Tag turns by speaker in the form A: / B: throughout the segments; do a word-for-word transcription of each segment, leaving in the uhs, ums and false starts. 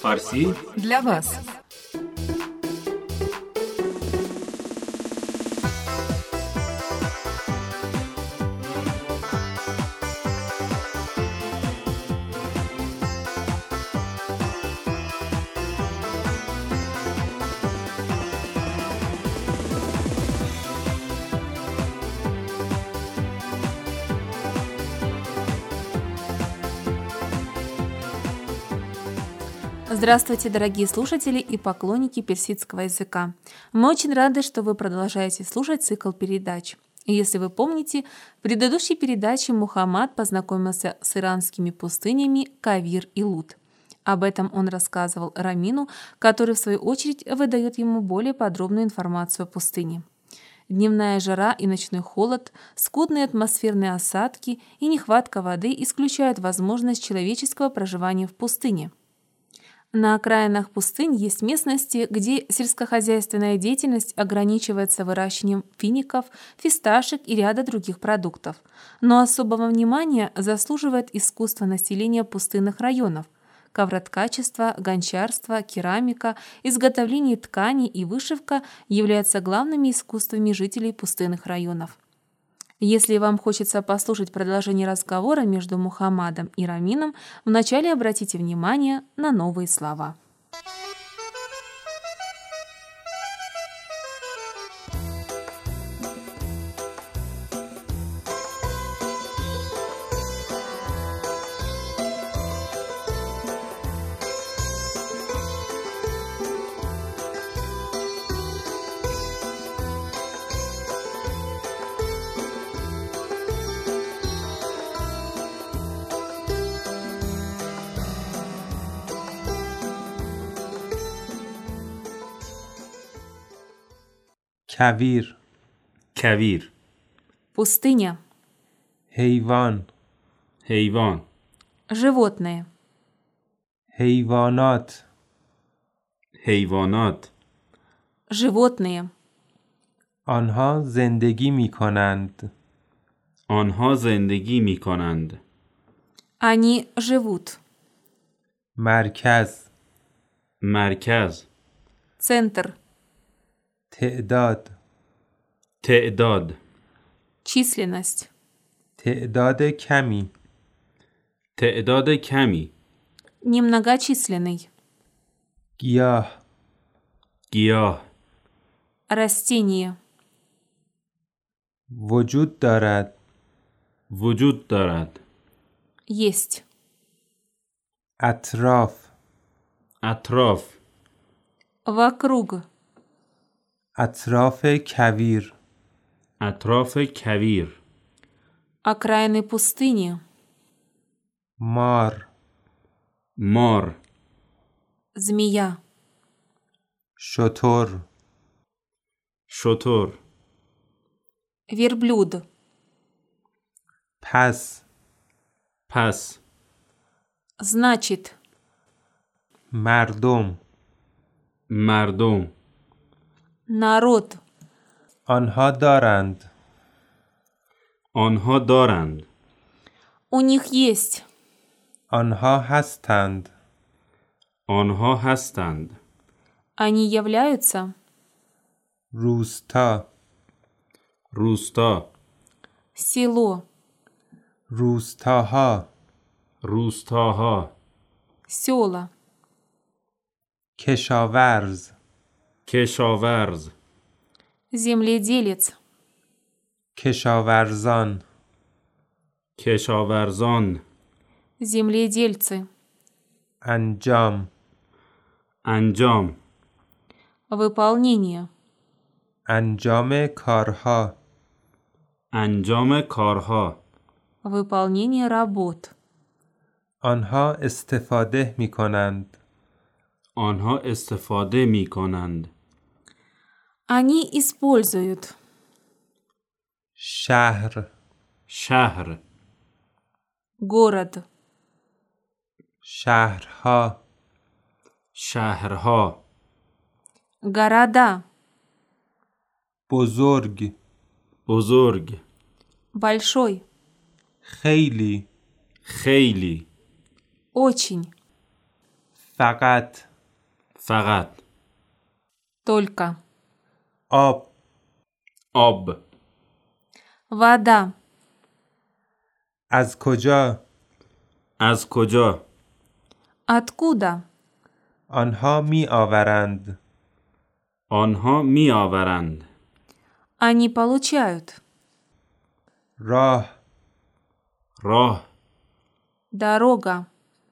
A: Фарси
B: для вас. Здравствуйте, дорогие слушатели и поклонники персидского языка. Мы очень рады, что вы продолжаете слушать цикл передач. И если вы помните, в предыдущей передаче Мухаммад познакомился с иранскими пустынями Кавир и Луд. Об этом он рассказывал Рамину, который в свою очередь выдает ему более подробную информацию о пустыне. Дневная жара и ночной холод, скудные атмосферные осадки и нехватка воды исключают возможность человеческого проживания в пустыне. На окраинах пустынь есть местности, где сельскохозяйственная деятельность ограничивается выращиванием фиников, фисташек и ряда других продуктов. Но особого внимания заслуживает искусство населения пустынных районов. Ковроткачество, гончарство, керамика, изготовление тканей и вышивка являются главными искусствами жителей пустынных районов. Если вам хочется послушать продолжение разговора между Мухаммадом и Рамином, вначале обратите внимание на новые слова.
C: کویر
A: کویر
B: Пустыня.
C: حیوان
A: حیوان
B: Животные.
C: حیوانات
A: حیوانات
B: Животные.
C: آنها زندگی می کنند
A: آنها زندگی می کنند
B: Они живут.
C: مرکز
A: مرکز
B: Центр.
C: تعداد
A: تعداد
B: Численность.
C: تعداد کمی
A: تعداد کمی
B: Немногочисленный.
C: گیاه
A: گیاه
B: Растение.
C: وجود دارد
A: وجود دارد
B: Есть.
C: اطراف
A: اطراف
B: Вокруг.
C: اطراف کویر
A: اطراف کویر
B: Окраины пустыни.
C: مار
A: مار
B: Змея.
C: شتر
A: شتر
B: Верблюд.
C: پس
A: پس
B: Значит.
C: مردم
A: مردم
B: Народ.
C: آنها دارند
A: آنها دارند
B: У них есть.
C: آنها هستند
A: آنها هستند
B: Они являются.
C: روستا
A: روستا
B: Село.
C: روستاها
A: روستاها
B: Села.
C: کشاورز
A: کشاورز
B: Земледелец.
C: کشاورزان
A: کشاورزان
B: Земледельцы.
C: انجام
A: انجام
B: Выполнение.
C: انجام کارها
A: انجام کارها
B: Выполнение работ.
C: آنها استفاده می کنند
A: آنها استفاده می کنند
B: Они используют.
C: شهر
A: شهر
B: Город.
C: شهرها
A: شهرها
B: Города.
C: بزرگ
A: بزرگ
B: Большой.
C: خیلی
A: خیلی
B: Очень.
C: فقط
A: فقط.
B: Только.
C: آب
A: آب.
B: Вода.
C: از کجا؟
A: از کجا؟
B: Откуда?
C: آنها می آورند.
A: آنها می آورند.
B: Они получают.
C: راه
A: راه.
B: Дорога.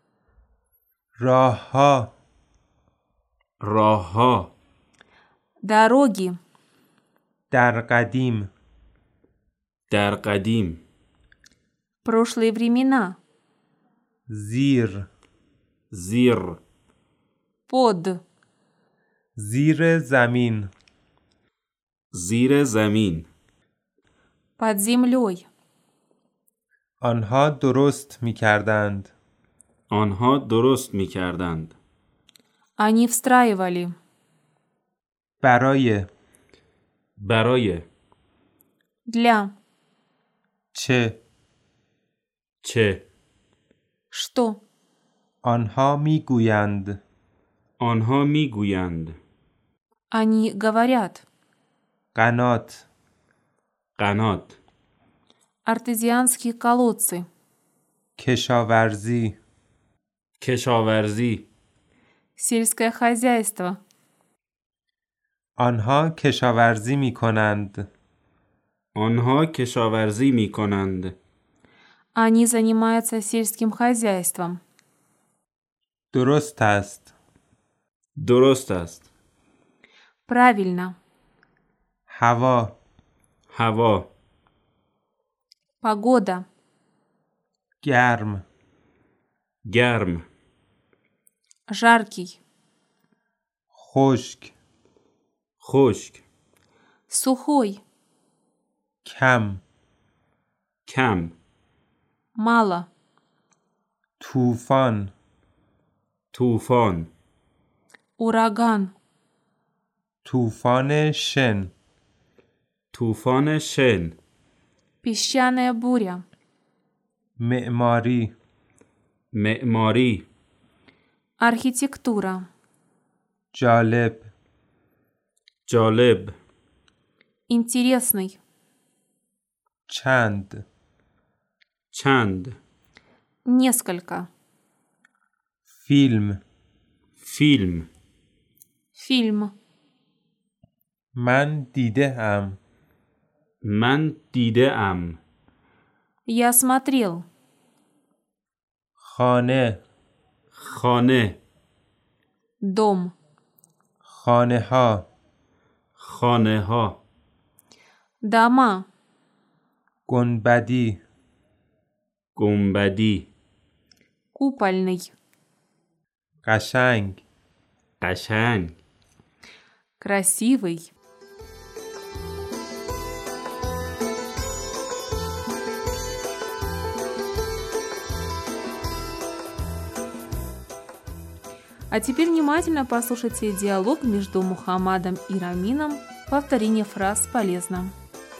C: راه ها
A: راه ها.
B: Дороги.
C: در قدیم
A: در قدیم.
B: Прошлые времена.
C: زیر
A: زیر.
B: Под.
C: زیر زمین
A: زیر زمین.
B: Под землей.
C: آنها درست می کردند.
A: آنها درست می کردند.
B: Они встраивали.
C: برای
A: برای.
B: Для.
C: چه؟
A: چه؟
B: Что?
C: آنها می گویند.
A: آنها می گویند.
B: Они говорят.
C: قنات
A: قنات.
B: Артезианские колодцы.
C: کشاورزی
A: کشاورزی.
B: Сельское хозяйство.
C: آنها کشاورزی می کنند.
A: آنها کشاورزی می کنند.
B: Они занимаются сельским хозяйством.
C: درست است.
A: درست است.
B: Правильно.
C: هوا
A: هوا.
B: Погода.
C: گرم
A: گرم.
B: Жаркий.
C: خشک
A: خشک.
B: Сухой.
C: کم
A: کم.
B: Мало.
C: طوفان
A: طوفان.
B: Ураган.
C: طوفان شن
A: طوفان شن.
B: Песчаная буря.
C: معماری
A: معماری.
B: Архитектура.
C: جالب
A: جالب.
B: Интересный.
C: چند
A: چند.
B: Несколько.
C: فیلم
A: فیلم.
B: Фильм.
C: من دیده ام.
A: من دیده ام.
B: Я смотрел.
C: خانه
A: خانه.
B: Дом.
C: خانه ها
A: خانه ها.
B: Дома.
C: گنبدی
A: گنبدی.
B: Купольный.
C: قشنگ
A: قشنگ.
B: Красивый. А теперь внимательно послушайте диалог между Мухаммадом и Рамином. Повторение фраз полезно.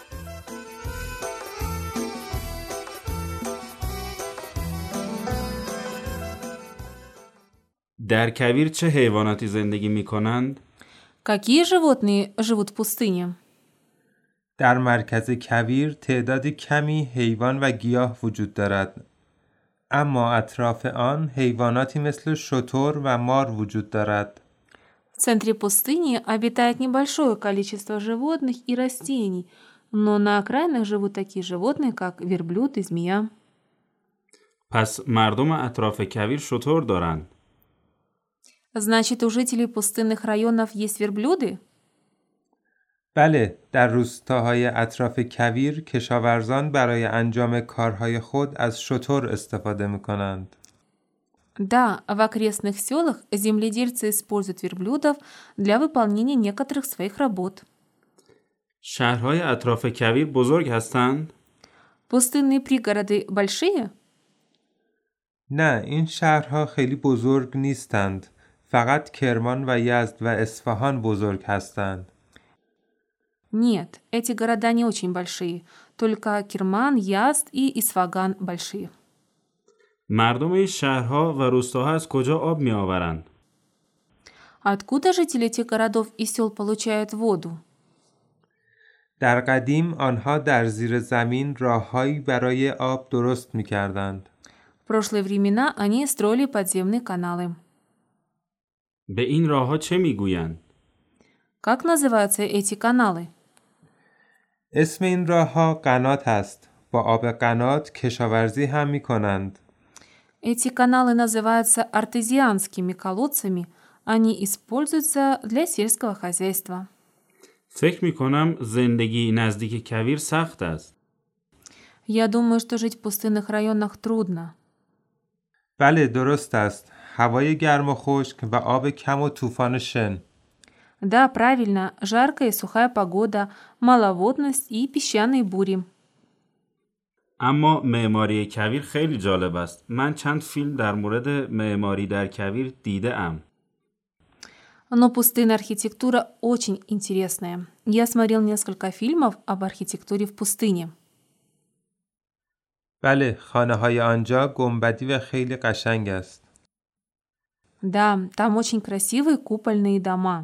A: در کویر چه حیواناتی زندگی می کنند؟
B: Какие животные живут в пустыне?
C: در مرکز کویر تعداد کمی حیوان و گیاه وجود دارد. اما اطراف آن حیواناتی مثل شتر و مار وجود دارد.
B: В центре пустыни обитает небольшое количество животных и растений, но на окраинах живут такие животные, как верблюд и змея.
A: پس مردم اطراف کویر شتر دارند.
B: Значит, у жителей пустынных районов есть верблюды?
C: بله، در روستاهای اطراف کویر کشاورزان برای انجام کارهای خود از شتر استفاده می‌کنند.
B: Да, в окрестных селах земледельцы используют верблюдов для выполнения некоторых своих работ.
A: شهرهای اطراف کویر بزرگ هستند؟
B: Пустынные пригороды большие?
C: نه، این شهرها خیلی بزرگ نیستند. فقط کرمان و یزد و اصفهان بزرگ هستند.
B: Нет, эти города не очень большие. Только Керман, Язд и Исфаган большие.
A: مردم این شهرها و روستاها از کجا آب می آورند؟
B: Откуда жители этих городов и сел получают воду?
C: در قدیم آنها در زیر زمین راههایی برای آب درست می‌کردند.
B: В прошлые времена они строили подземные каналы.
A: به این راهها چه میگویند؟
B: Как называются эти каналы?
C: اسم این راهها قنات است. با آب قنات کشاورزی هم می‌کنند.
B: Эти каналы называются артезианскими колодцами. Они используются для сельского хозяйства.
A: فکر میکنم زندگی نزدیک کویر سخت است.
B: Я думаю, что жить в пустынных районах трудно.
C: بله درست است. هوای گرم و خشک و آب کم و طوفان شن.
B: Да, правильно. Жаркая и сухая погода, маловодность и песчаные бури.
A: اما معماری کویر خیلی جالب است. من چند فیلم در مورد معماری در کویر دیده ام.
B: Но пустынная архитектура очень интересная. Я смотрел несколько фильмов об архитектуре в пустыне.
C: بله خانه‌های آنجا گنبدی و خیلی قشنگ است.
B: Да, там очень красивые купольные дома.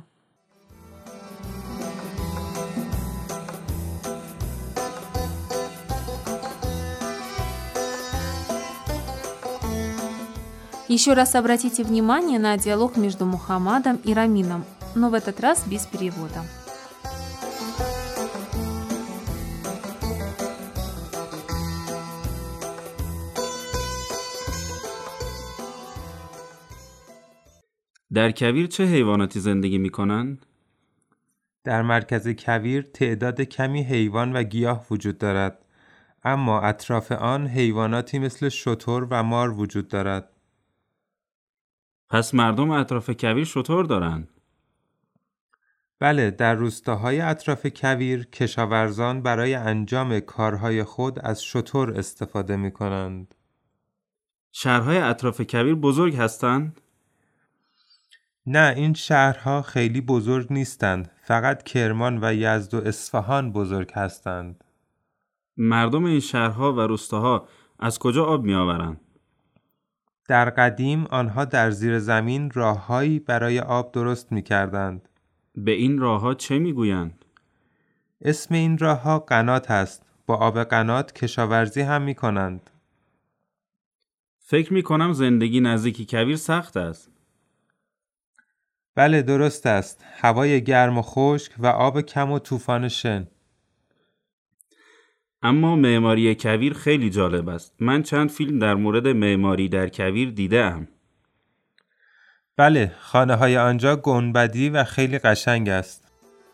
B: Еще раз обратите внимание на диалог между Мухаммадом и Рамином, но в этот раз без перевода.
A: در کویر چه حیواناتی زندگی می‌کنند؟
C: در مرکز کویر تعداد کمی حیوان و گیاه وجود دارد، اما اطراف آن حیواناتی مثل شتر و مار وجود دارد.
A: پس مردم اطراف کویر شتر دارند؟
C: بله، در روستاهای اطراف کویر کشاورزان برای انجام کارهای خود از شتر استفاده می کنند.
A: شهرهای اطراف کویر بزرگ هستند؟
C: نه، این شهرها خیلی بزرگ نیستند. فقط کرمان و یزد و اصفهان بزرگ هستند.
A: مردم این شهرها و روستاها از کجا آب می آورند؟
C: در قدیم آنها در زیر زمین راههایی برای آب درست می کردند.
A: به این راهها چه می گویند؟
C: اسم این راهها قنات است. با آب قنات کشاورزی هم می کنند.
A: فکر می کنم زندگی نزدیک کویر سخت است.
C: بله درست است. هوای گرم و خشک و آب کم و طوفان شن.
A: اما معماری کویر خیلی جالب است. من چند فیلم در مورد معماری در کویر دیدم.
C: بله، خانه‌های آنجا گنبدی و خیلی قشنگ است.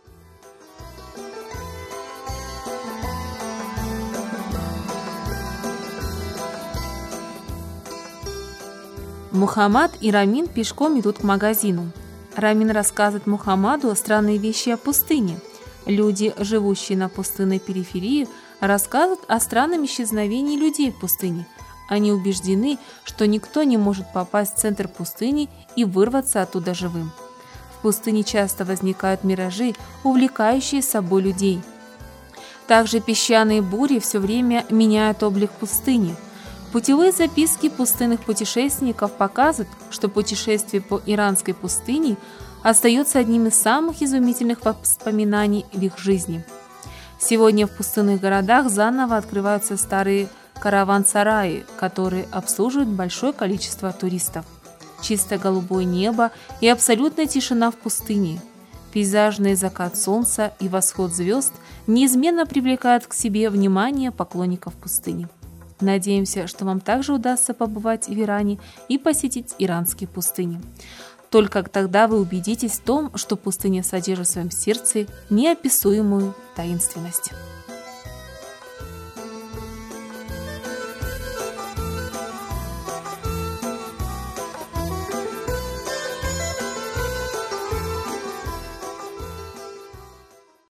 B: Мухаммад и Рамин пешком идут к магазину. Рамин рассказывает Мухаммаду странные вещи о пустыне. Люди, живущие на пустынной периферии, рассказывают о странном исчезновении людей в пустыне. Они убеждены, что никто не может попасть в центр пустыни и вырваться оттуда живым. В пустыне часто возникают миражи, увлекающие с собой людей. Также песчаные бури все время меняют облик пустыни. Путевые записки пустынных путешественников показывают, что путешествие по иранской пустыне остается одним из самых изумительных воспоминаний в их жизни. Сегодня в пустынных городах заново открываются старые караван-сараи, которые обслуживают большое количество туристов. Чистое голубое небо и абсолютная тишина в пустыне. Пейзажный закат солнца и восход звезд неизменно привлекают к себе внимание поклонников пустыни. Надеемся, что вам также удастся побывать в Иране и посетить иранские пустыни. Только тогда вы убедитесь в том, что пустыня содержит в своем сердце неописуемую таинственность.